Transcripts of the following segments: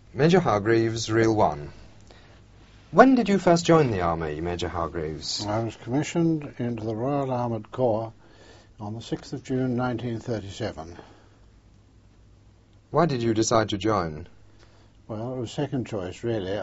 Major Hargreaves, Reel 1. When did you first join the Army, Major Hargreaves? I was commissioned into the Royal Armoured Corps on the 6th of June 1937. Why did you decide to join? Well, it was second choice, really.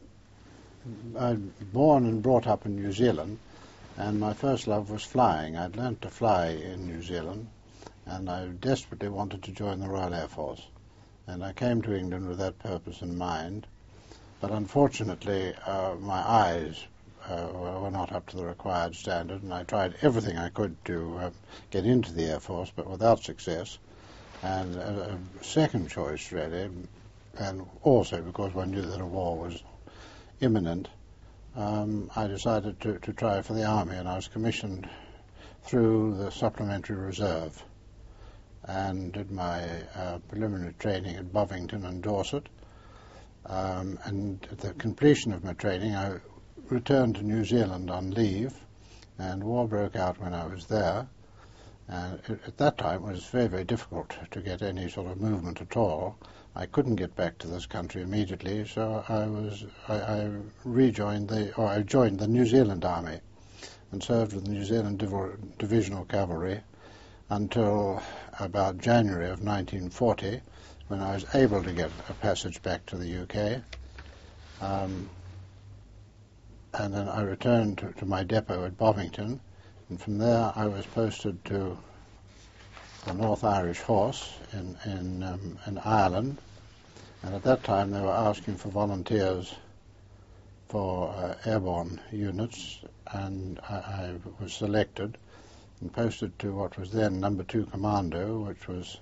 I'd born and brought up in New Zealand, and my first love was flying. I'd learnt to fly in New Zealand, and I desperately wanted to join the Royal Air Force. And I came to England with that purpose in mind. But unfortunately, my eyes were not up to the required standard, and I tried everything I could to get into the Air Force, but without success. And second choice, really, and also because one knew that a war was imminent, I decided to try for the Army, and I was commissioned through the Supplementary Reserve and did my preliminary training at Bovington and Dorset. And at the completion of my training, I returned to New Zealand on leave, and war broke out when I was there. And at that time, it was very, very difficult to get any sort of movement at all. I couldn't get back to this country immediately, so I joined the New Zealand Army and served with the New Zealand Divisional Cavalry until about January of 1940, when I was able to get a passage back to the UK. And then I returned to my depot at Bovington, and from there I was posted to the North Irish Horse in Ireland. And at that time they were asking for volunteers for airborne units, and I was selected and posted to what was then No. 2 Commando, which was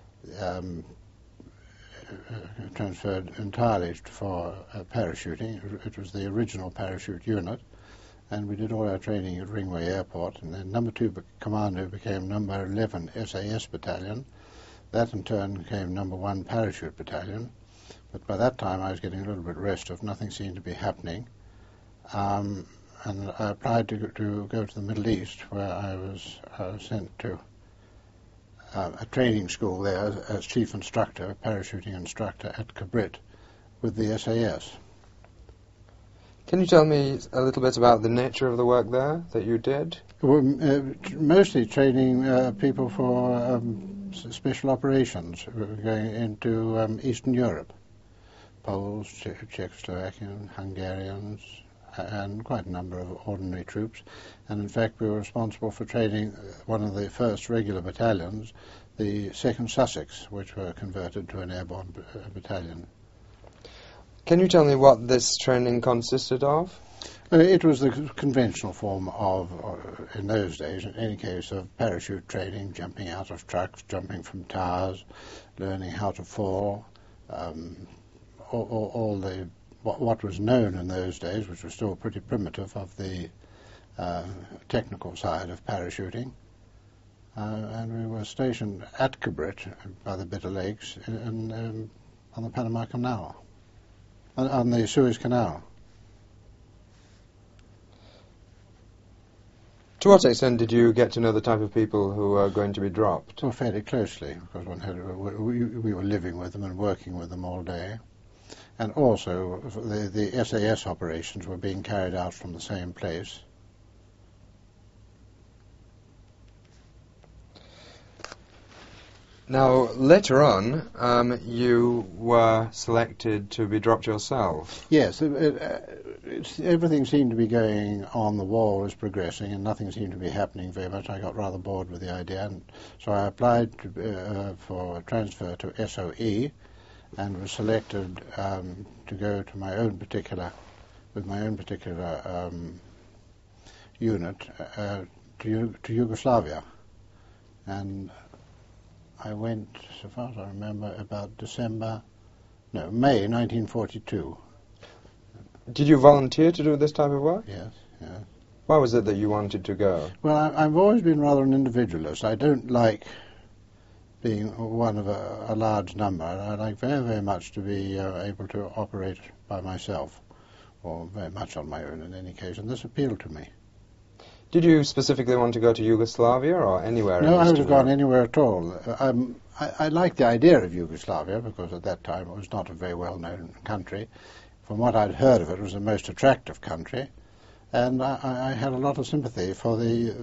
transferred entirely for parachuting. It was the original parachute unit, and we did all our training at Ringway Airport, and then No. 2 Commando became No. 11 SAS Battalion. That in turn became No. 1 Parachute Battalion, but by that time I was getting a little bit restive. Nothing seemed to be happening, and I applied to go to the Middle East, where I was sent to a training school there as chief instructor, parachuting instructor at Kabrit with the SAS. Can you tell me a little bit about the nature of the work there that you did? Well, mostly training people for special operations, going into Eastern Europe, Poles, Czechoslovakians, Hungarians, and quite a number of ordinary troops. And in fact we were responsible for training one of the first regular battalions, the 2nd Sussex, which were converted to an airborne battalion. Can you tell me what this training consisted of? It was the conventional form of, in those days, in any case, of parachute training, jumping out of trucks, jumping from towers, learning how to fall, all the what was known in those days, which was still pretty primitive, of the technical side of parachuting. And we were stationed at Kabrit by the Bitter Lakes on the Panama Canal, on the Suez Canal. To what extent did you get to know the type of people who were going to be dropped? Well, fairly closely, because we were living with them and working with them all day. And also, the SAS operations were being carried out from the same place. Now, later on, you were selected to be dropped yourself. Yes, everything seemed to be going on. The war was progressing, and nothing seemed to be happening very much. I got rather bored with the idea, and so I applied for a transfer to SOE, and was selected to go to my own particular unit to Yugoslavia, and I went, so far as I remember, about May 1942. Did you volunteer to do this type of work? Yes, yes. Why was it that you wanted to go? Well, I've always been rather an individualist. I don't like being one of a large number. I like very, very much to be able to operate by myself, or very much on my own in any case, and this appealed to me. Did you specifically want to go to Yugoslavia or anywhere No, in I would Eastern have gone Europe? anywhere at all. I liked the idea of Yugoslavia because at that time it was not a very well-known country. From what I'd heard of it, it was the most attractive country, and I had a lot of sympathy for the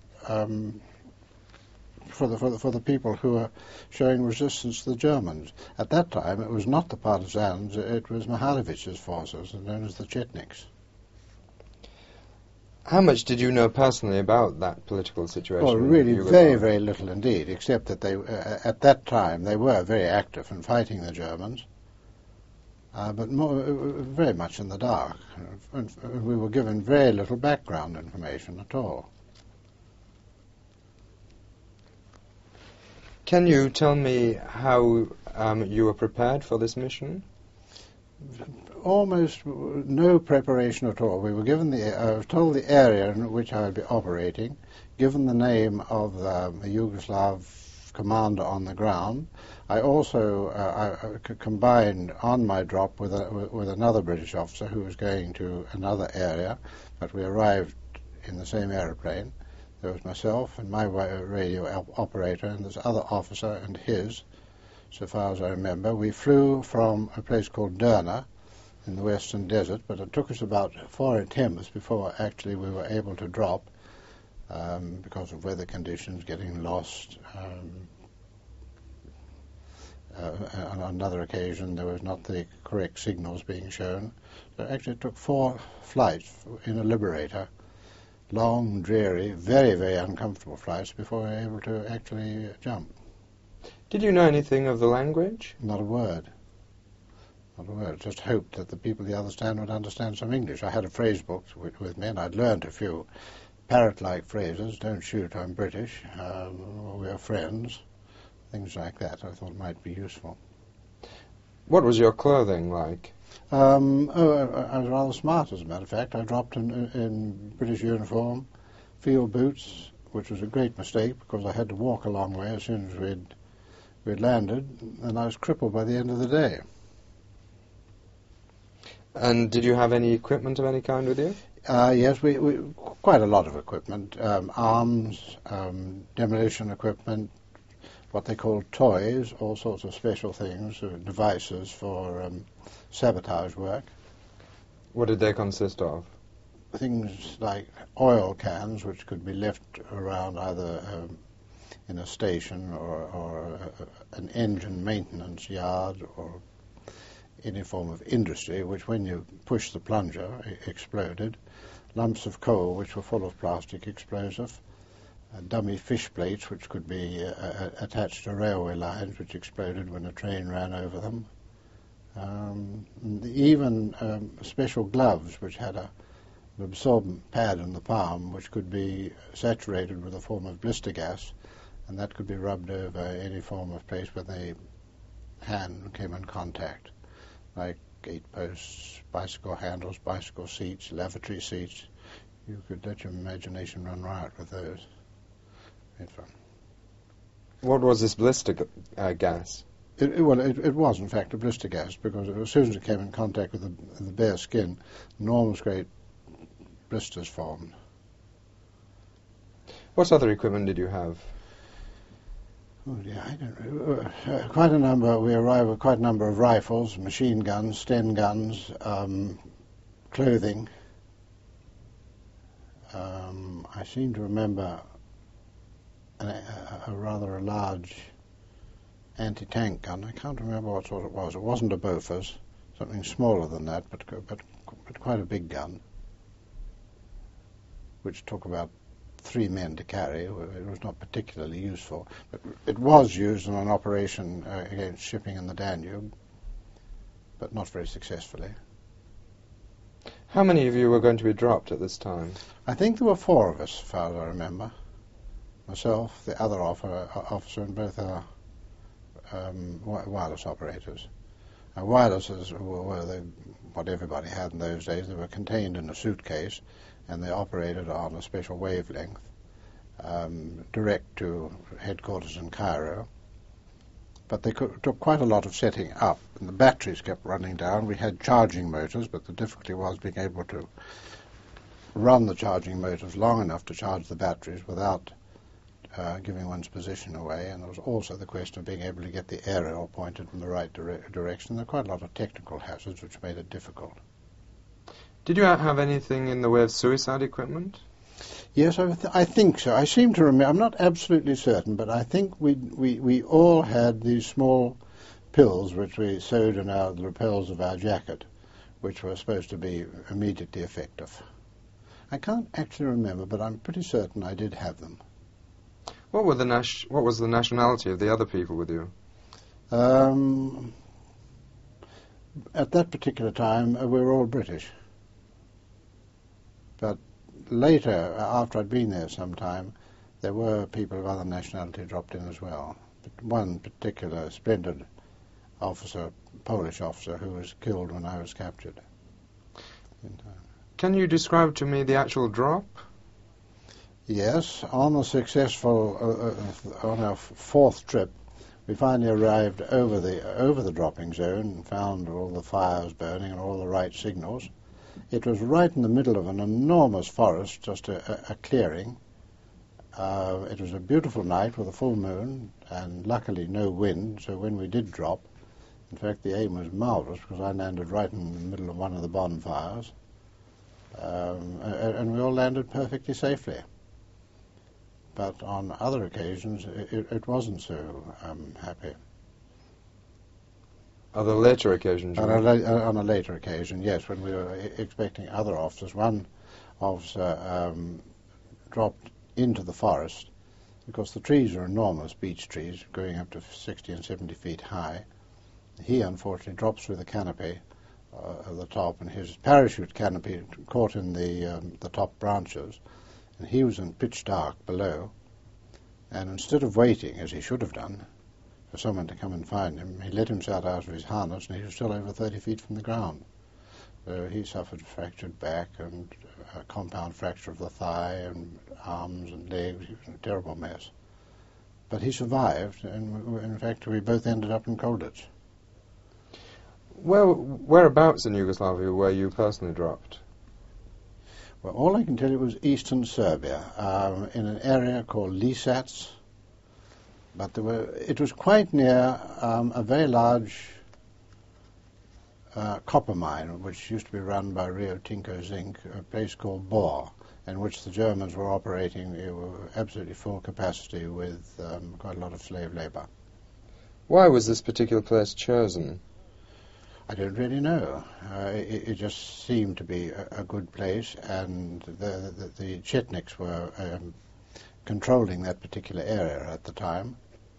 for the people who were showing resistance to the Germans. At that time, it was not the partisans; it was Mihalevic's forces, known as the Chetniks. How much did you know personally about that political situation? Well, in really Yugoslavia? very, very little indeed, except that they, at that time, they were very active in fighting the Germans, but very much in the dark. And we were given very little background information at all. Can you tell me how you were prepared for this mission? Almost no preparation at all. We were given I was told the area in which I would be operating, given the name of the Yugoslav commander on the ground. I also combined on my drop with another British officer who was going to another area, but we arrived in the same aeroplane. There was myself and my radio operator and this other officer and his, so far as I remember. We flew from a place called Derna in the Western Desert, but it took us about 4 attempts before actually we were able to drop because of weather conditions, getting lost. On another occasion, there was not the correct signals being shown. So actually it took 4 flights in a Liberator, long, dreary, very, very uncomfortable flights before we were able to actually jump. Did you know anything of the language? Not a word. Not a word. Just hoped that the people at the other stand would understand some English. I had a phrase book with me, and I'd learned a few parrot-like phrases. Don't shoot, I'm British. We're friends. Things like that I thought might be useful. What was your clothing like? I was rather smart, as a matter of fact. I dropped in British uniform, field boots, which was a great mistake because I had to walk a long way as soon as we'd landed, and I was crippled by the end of the day. And did you have any equipment of any kind with you? Yes, we quite a lot of equipment, arms, demolition equipment, what they call toys, all sorts of special things, devices for sabotage work. What did they consist of? Things like oil cans, which could be left around either in a station or an engine maintenance yard or any form of industry, which when you push the plunger exploded. Lumps of coal, which were full of plastic explosive. Dummy fish plates, which could be attached to railway lines, which exploded when a train ran over them. Even special gloves, which had an absorbent pad in the palm, which could be saturated with a form of blister gas, and that could be rubbed over any form of place where the hand came in contact, like gate posts, bicycle handles, bicycle seats, lavatory seats. You could let your imagination run riot with those. Great fun. What was this blister gas? It was, in fact, a blister gas, because as soon as it came in contact with the bare skin, enormous great blisters formed. What other equipment did you have? Oh dear, I don't know. Quite a number. We arrived with quite a number of rifles, machine guns, Sten guns, clothing. I seem to remember a rather large anti-tank gun. I can't remember what sort it was. It wasn't a Bofors, something smaller than that, but quite a big gun, which took about 3 men to carry. It was not particularly useful, but it was used in an operation against shipping in the Danube, but not very successfully. How many of you were going to be dropped at this time? I think there were 4 of us, as far as I remember. Myself, the other officer, and both our wireless operators. Now, wirelesses were what everybody had in those days. They were contained in a suitcase, and they operated on a special wavelength, direct to headquarters in Cairo. But they took quite a lot of setting up, and the batteries kept running down. We had charging motors, but the difficulty was being able to run the charging motors long enough to charge the batteries without giving one's position away, and there was also the question of being able to get the aerial pointed in the right direction. There were quite a lot of technical hazards which made it difficult. Did you have anything in the way of suicide equipment? Yes, I think so. I seem to remember, I'm not absolutely certain, but I think we all had these small pills which we sewed in the lapels of our jacket, which were supposed to be immediately effective. I can't actually remember, but I'm pretty certain I did have them. What was the nationality of the other people with you? At that particular time, we were all British. But later, after I'd been there some time, there were people of other nationality dropped in as well. But one particular splendid officer, Polish officer, who was killed when I was captured. Can you describe to me the actual drop? Yes, on a successful, on our fourth trip, we finally arrived over the dropping zone and found all the fires burning and all the right signals. It was right in the middle of an enormous forest, just a clearing. It was a beautiful night with a full moon and luckily no wind, so when we did drop, in fact the aim was marvellous because I landed right in the middle of one of the bonfires, and we all landed perfectly safely. But on other occasions, it wasn't so happy. Other later occasions? On a later occasion, yes, when we were expecting other officers. One officer dropped into the forest because the trees are enormous, beech trees, going up to 60 and 70 feet high. He, unfortunately, drops through the canopy at the top, and his parachute canopy caught in the top branches. And he was in pitch dark below, and instead of waiting, as he should have done, for someone to come and find him, he let himself out of his harness, and he was still over 30 feet from the ground. So he suffered fractured back and a compound fracture of the thigh and arms and legs. He was in a terrible mess. But he survived, and in fact we both ended up in Colditz. Well, whereabouts in Yugoslavia were you personally dropped? Well, all I can tell you was eastern Serbia, in an area called Lisac, but it was quite near a very large copper mine, which used to be run by Rio Tinto Zinc, a place called Bor, in which the Germans were operating. They were absolutely full capacity with quite a lot of slave labour. Why was this particular place chosen? I don't really know. It just seemed to be a good place, and the Chetniks were controlling that particular area at the time.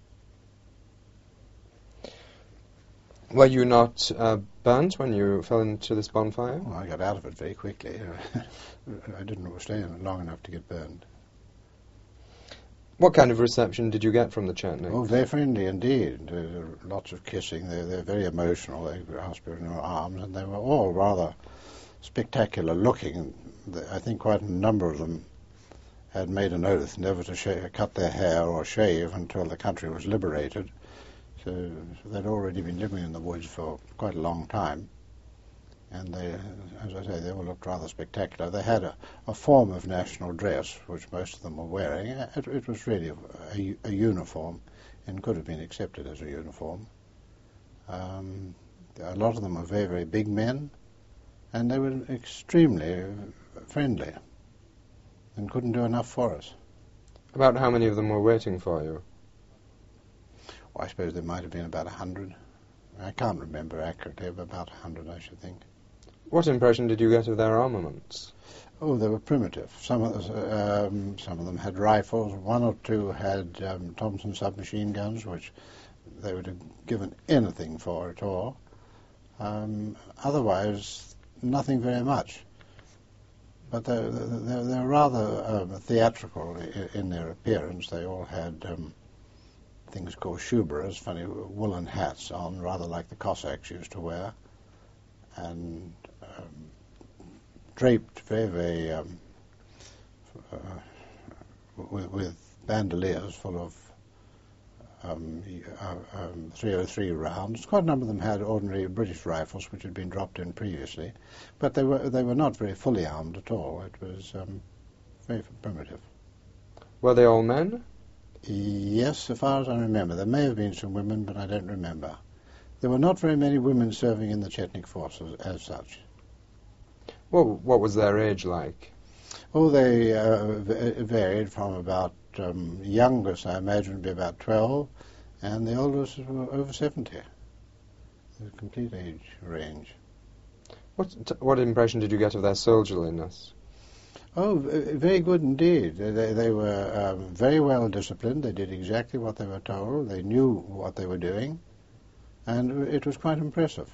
Were you not burnt when you fell into this bonfire? Well, I got out of it very quickly. I didn't stay in it long enough to get burned. What kind of reception did you get from the Chetniks? Oh, very friendly indeed. Lots of kissing. They're very emotional. They asked you in your arms, and they were all rather spectacular looking. I think quite a number of them had made an oath never to cut their hair or shave until the country was liberated. So they'd already been living in the woods for quite a long time. And they, as I say, they all looked rather spectacular. They had a form of national dress, which most of them were wearing. It was really a uniform, and could have been accepted as a uniform. A lot of them were very, very big men, and they were extremely friendly, and couldn't do enough for us. About how many of them were waiting for you? Well, I suppose there might have been about 100. I can't remember accurately, but about 100, I should think. What impression did you get of their armaments? Oh, they were primitive. Some of them had rifles. One or two had Thompson submachine guns, which they would have given anything for at all. Otherwise, nothing very much. But they're rather theatrical in their appearance. They all had things called shubaras, funny woolen hats on, rather like the Cossacks used to wear, and draped very, very with bandoliers full of .303 rounds. Quite a number of them had ordinary British rifles, which had been dropped in previously, but they were not very fully armed at all. It was very primitive. Were they all men? Yes, so far as I remember. There may have been some women, but I don't remember. There were not very many women serving in the Chetnik forces as such. Well, what was their age like? Oh, they varied from about youngest, I imagine, would be about 12, and the oldest were over 70. The complete age range. What impression did you get of their soldierliness? Oh, very good indeed. They were very well disciplined. They did exactly what they were told. They knew what they were doing, and it was quite impressive.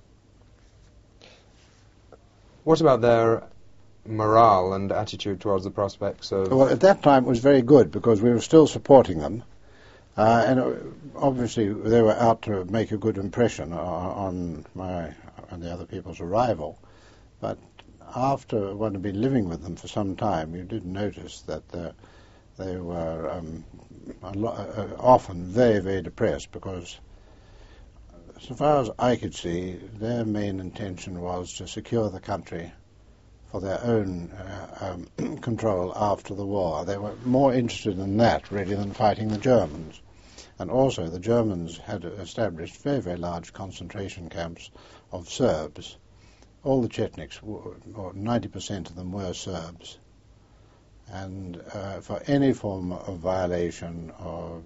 What about their morale and attitude towards the prospects of... Well, at that time it was very good because we were still supporting them, and obviously they were out to make a good impression on the other people's arrival. But after one had been living with them for some time, you did notice that they were often very, very depressed because, so far as I could see, their main intention was to secure the country for their own control after the war. They were more interested in that, really, than fighting the Germans. And also, the Germans had established very, very large concentration camps of Serbs. All the Chetniks, or 90% of them, were Serbs. And for any form of violation, or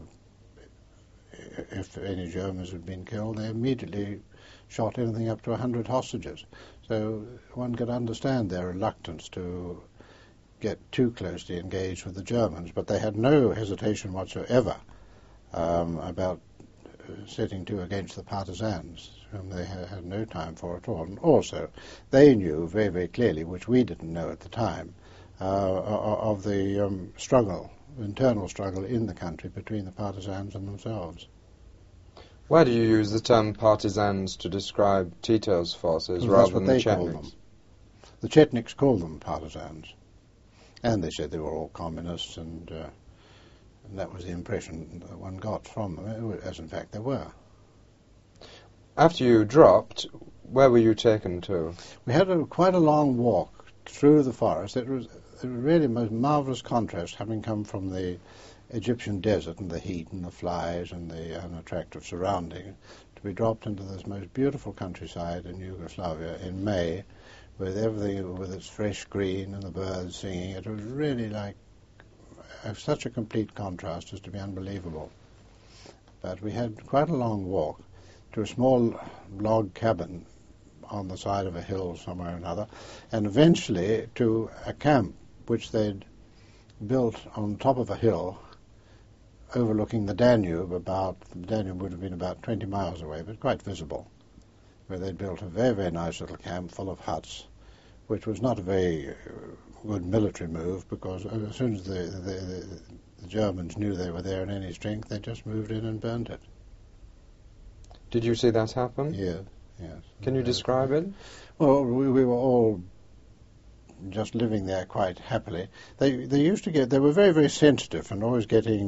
if any Germans had been killed, they immediately shot anything up to 100 hostages. So one could understand their reluctance to get too closely engaged with the Germans, but they had no hesitation whatsoever about setting to against the partisans, whom they had no time for at all. And also, they knew very, very clearly, which we didn't know at the time, of the internal struggle in the country between the partisans and themselves. Why do you use the term partisans to describe Tito's forces rather than the Chetniks? The Chetniks called them partisans, and they said they were all communists, and that was the impression that one got from them, as in fact they were. After you dropped, where were you taken to? We had quite a long walk through the forest. It was really a most marvellous contrast, having come from the Egyptian desert and the heat and the flies and the unattractive surroundings, to be dropped into this most beautiful countryside in Yugoslavia in May, with everything with its fresh green and the birds singing. It was really like such a complete contrast as to be unbelievable. But we had quite a long walk to a small log cabin on the side of a hill somewhere or another, and eventually to a camp which they'd built on top of a hill overlooking the Danube. The Danube would have been about 20 miles away, but quite visible, where they'd built a very, very nice little camp full of huts, which was not a very good military move, because as soon as the Germans knew they were there in any strength, they just moved in and burned it. Did you see that happen? Yes. Can you describe it? Well, we were all just living there quite happily. They used to they were very, very sensitive and always getting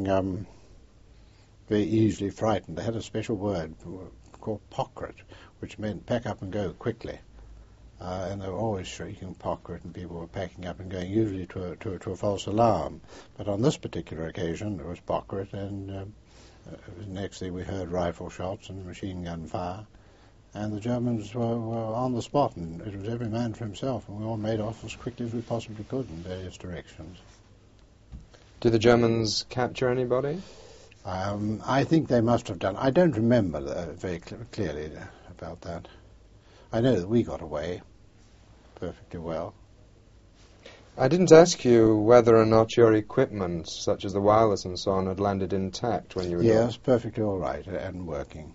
very easily frightened. They had a special word called pokret, which meant pack up and go quickly. And they were always shrieking pokret, and people were packing up and going, usually to a false alarm. But on this particular occasion, it was pokret, and next thing we heard rifle shots and machine gun fire. And the Germans were on the spot, and it was every man for himself, and we all made off as quickly as we possibly could in various directions. Did the Germans capture anybody? I think they must have done. I don't remember very clearly about that. I know that we got away perfectly well. I didn't ask you whether or not your equipment, such as the wireless and so on, had landed intact when you were Yes, perfectly all right and working.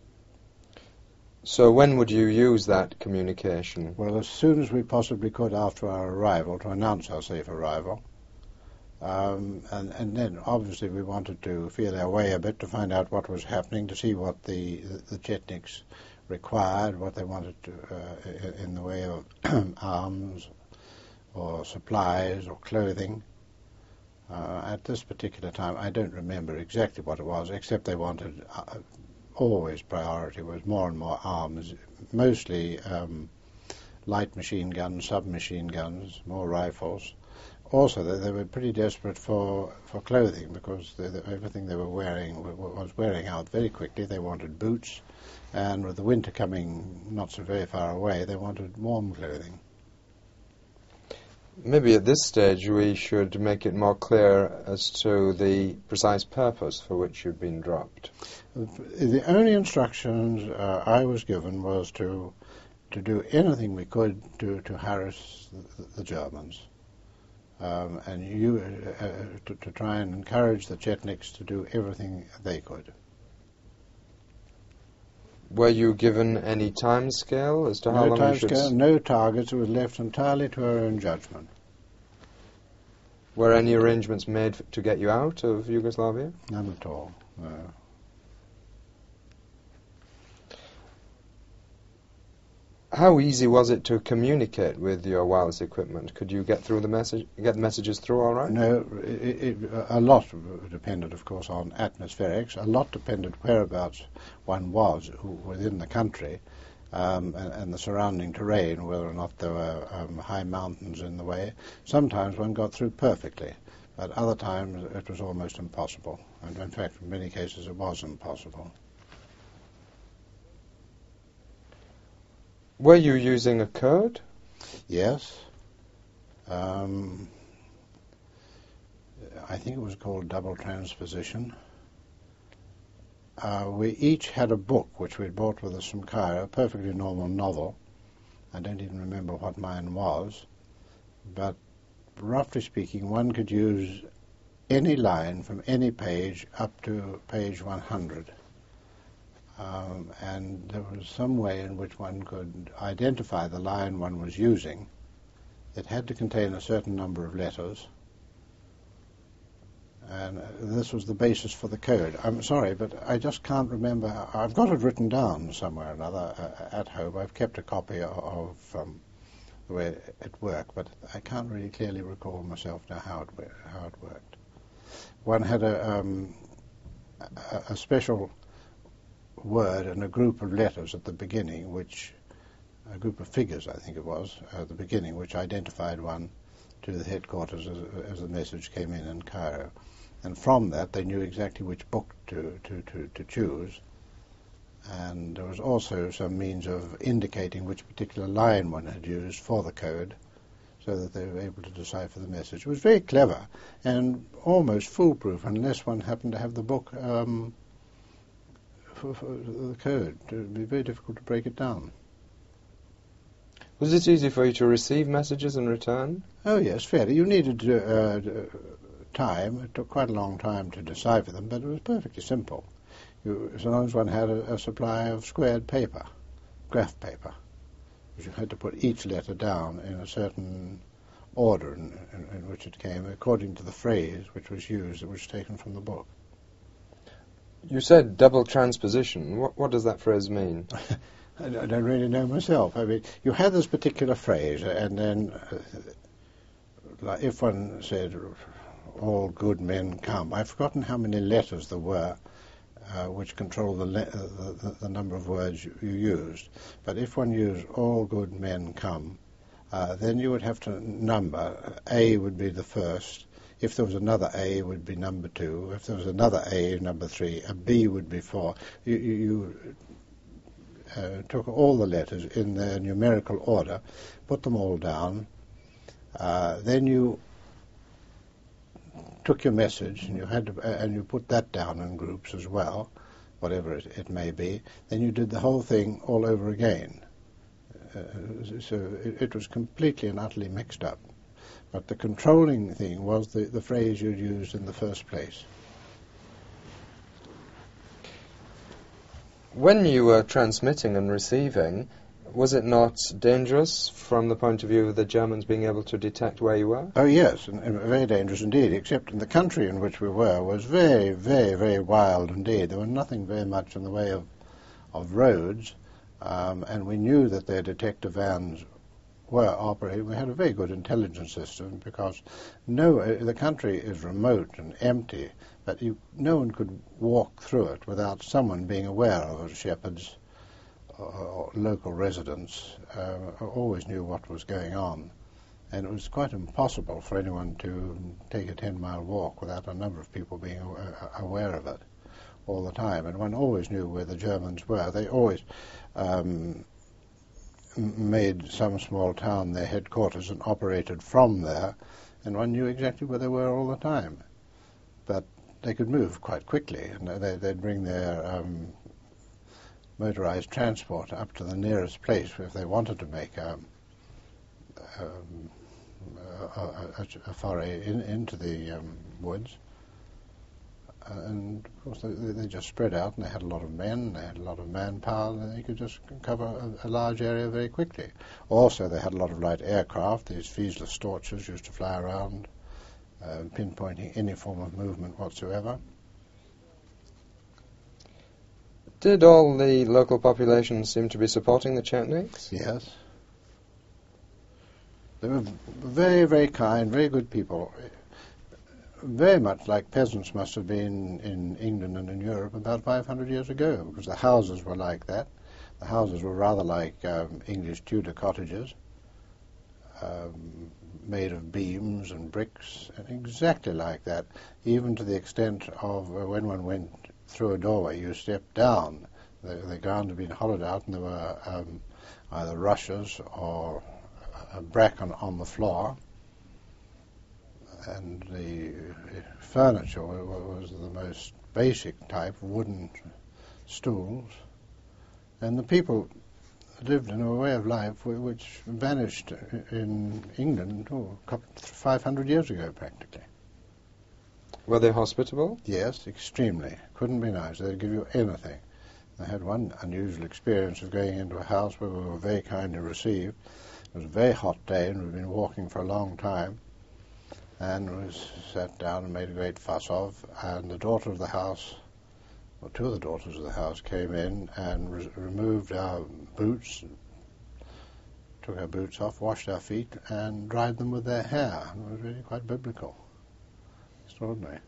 So when would you use that communication? Well, as soon as we possibly could after our arrival, to announce our safe arrival. And then, obviously, we wanted to feel our way a bit to find out what was happening, to see what the Chetniks required, what they wanted to, in the way of arms or supplies or clothing. At this particular time, I don't remember exactly what it was, except they wanted, always priority was more and more arms, mostly light machine guns, submachine guns, more rifles. Also, they were pretty desperate for clothing, because everything they were wearing was wearing out very quickly. They wanted boots, and with the winter coming not so very far away, they wanted warm clothing. Maybe at this stage we should make it more clear as to the precise purpose for which you've been dropped. The only instructions I was given was to do anything we could to harass the Germans, and to try and encourage the Chetniks to do everything they could. Were you given any time scale as to how long you should... No targets. It was left entirely to our own judgment. Were any arrangements made to get you out of Yugoslavia? None at all, no. How easy was it to communicate with your wireless equipment? Could you get the messages through all right? No, a lot depended, of course, on atmospherics. A lot depended whereabouts one was within the country, and the surrounding terrain, whether or not there were high mountains in the way. Sometimes one got through perfectly, but other times it was almost impossible. And in fact, in many cases it was impossible. Were you using a code? Yes. I think it was called double transposition. We each had a book which we'd brought with us from Cairo, a perfectly normal novel. I don't even remember what mine was, but roughly speaking, one could use any line from any page up to page 100. And there was some way in which one could identify the line one was using. It had to contain a certain number of letters, and this was the basis for the code. I'm sorry, but I just can't remember. I've got it written down somewhere or another at home. I've kept a copy of the way it worked, but I can't really clearly recall myself now how it worked. One had a special word and a group of letters at the beginning, a group of figures, I think it was, at the beginning, which identified one to the headquarters as the message came in Cairo. And from that, they knew exactly which book to choose. And there was also some means of indicating which particular line one had used for the code, so that they were able to decipher the message. It was very clever and almost foolproof, unless one happened to have the book for the code. It would be very difficult to break it down. Was it easy for you to receive messages in return? Oh yes, fairly. You needed time. It took quite a long time to decipher them, but it was perfectly simple. As long as one had a supply of squared paper, graph paper, which you had to put each letter down in a certain order in which it came, according to the phrase which was used, which was taken from the book. You said double transposition. What does that phrase mean? I don't really know myself. I mean, you had this particular phrase, and then like if one said, all good men come, I've forgotten how many letters there were which control the number of words you used. But if one used all good men come, then you would have to number. A would be the first. If there was another A, it would be number 2. If there was another A, number 3. A B would be 4. You took all the letters in their numerical order, put them all down. Then you took your message, and and you put that down in groups as well, whatever it may be. Then you did the whole thing all over again. So it was completely and utterly mixed up. But the controlling thing was the phrase you'd used in the first place. When you were transmitting and receiving, was it not dangerous from the point of view of the Germans being able to detect where you were? Oh yes, and very dangerous indeed, except in the country in which we were was very, very, very wild indeed. There was nothing very much in the way of roads, and we knew that their detector vans were operating, we had a very good intelligence system because the country is remote and empty, but no one could walk through it without someone being aware of it. Shepherds or local residents always knew what was going on, and it was quite impossible for anyone to take a 10-mile walk without a number of people being aware of it all the time, and one always knew where the Germans were. They always made some small town their headquarters and operated from there, and one knew exactly where they were all the time. But they could move quite quickly, and they'd bring their motorized transport up to the nearest place if they wanted to make a foray into the woods. And of course they just spread out, and they had a lot of men, they had a lot of manpower, and they could just cover a large area very quickly. Also they had a lot of light aircraft. These Fiesler Storches used to fly around, pinpointing any form of movement whatsoever. Did all the local population seem to be supporting the Chetniks? Yes. They were very, very kind, very good people. Very much like peasants must have been in England and in Europe about 500 years ago, because the houses were like that. The houses were rather like English Tudor cottages, made of beams and bricks, and exactly like that, even to the extent of when one went through a doorway, you stepped down. The ground had been hollowed out, and there were either rushes or a bracken on the floor. And the furniture was the most basic type, wooden stools. And the people lived in a way of life which vanished in England 500 years ago, practically. Were they hospitable? Yes, extremely. Couldn't be nice. They'd give you anything. I had one unusual experience of going into a house where we were very kindly received. It was a very hot day, and we'd been walking for a long time. And was sat down and made a great fuss of, and the daughter of the house, or two of the daughters of the house, came in and removed our boots, took our boots off, washed our feet, and dried them with their hair. It was really quite biblical. Extraordinary.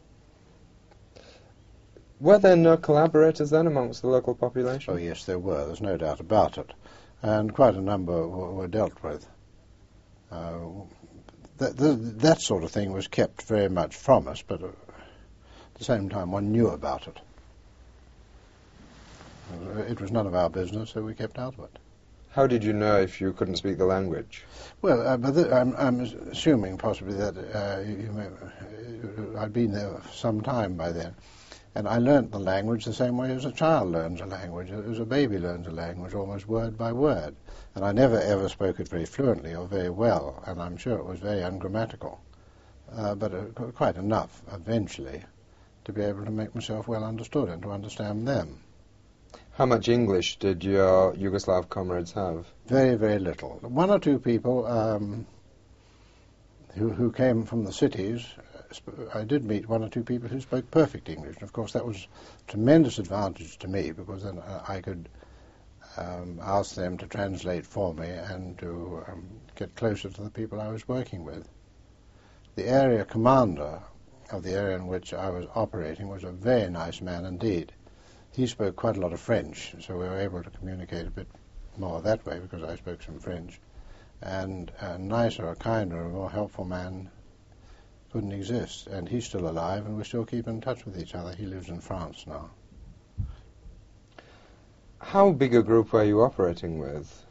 Were there no collaborators then amongst the local population? Oh yes, there were. There's no doubt about it. And quite a number were dealt with. That sort of thing was kept very much from us, but at the same time one knew about it. It was none of our business, so we kept out of it. How did you know if you couldn't speak the language? Well, I'm assuming possibly that I'd been there for some time by then, and I learnt the language the same way as a child learns a language, as a baby learns a language, almost word by word. And I never ever spoke it very fluently or very well, and I'm sure it was very ungrammatical, but quite enough eventually to be able to make myself well understood and to understand them. How much English did your Yugoslav comrades have? Very, very little. One or two people who came from the cities, I did meet one or two people who spoke perfect English. And of course, that was a tremendous advantage to me, because then I could ask them to translate for me and to get closer to the people I was working with. The area commander of the area in which I was operating was a very nice man indeed. He spoke quite a lot of French, so we were able to communicate a bit more that way because I spoke some French. And a nicer, a kinder, a more helpful man couldn't exist. And he's still alive, and we still keep in touch with each other. He lives in France now. How big a group were you operating with?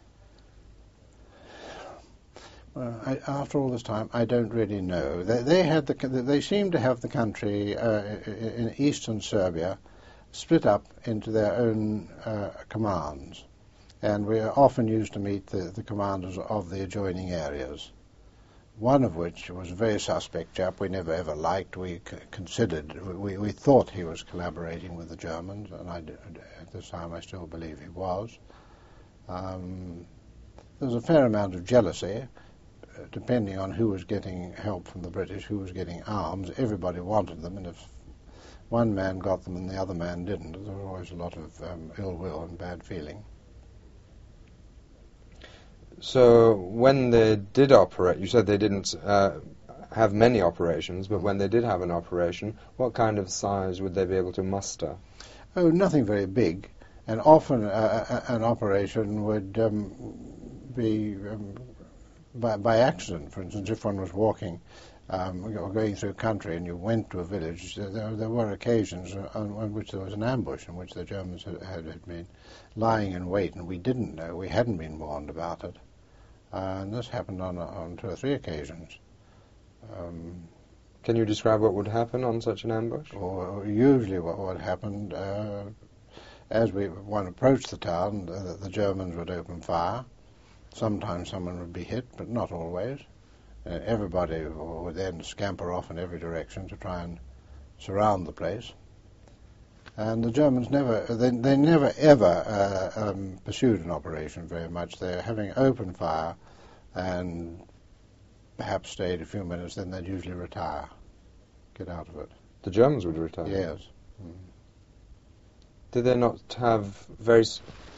Well, after all this time, I don't really know. They seemed to have the country in eastern Serbia split up into their own commands, and we often used to meet the commanders of the adjoining areas. One of which was a very suspect chap we never ever liked. We thought he was collaborating with the Germans, and at this time I still believe he was. There was a fair amount of jealousy, depending on who was getting help from the British, who was getting arms. Everybody wanted them, and if one man got them and the other man didn't, there was always a lot of ill will and bad feeling. So when they did operate, you said they didn't have many operations, but when they did have an operation, what kind of size would they be able to muster? Oh, nothing very big. And often an operation would be by accident. For instance, if one was walking or going through country and you went to a village, there were occasions on which there was an ambush in which the Germans had been lying in wait, and we didn't know, we hadn't been warned about it. And this happened on 2 or 3 occasions. Can you describe what would happen on such an ambush? Or usually what happened, as one approached the town, the Germans would open fire. Sometimes someone would be hit, but not always. Everybody would then scamper off in every direction to try and surround the place. And the Germans they never ever pursued an operation very much. They're having open fire and perhaps stayed a few minutes, then they'd usually retire, get out of it. The Germans would retire? Yes. Did they not have very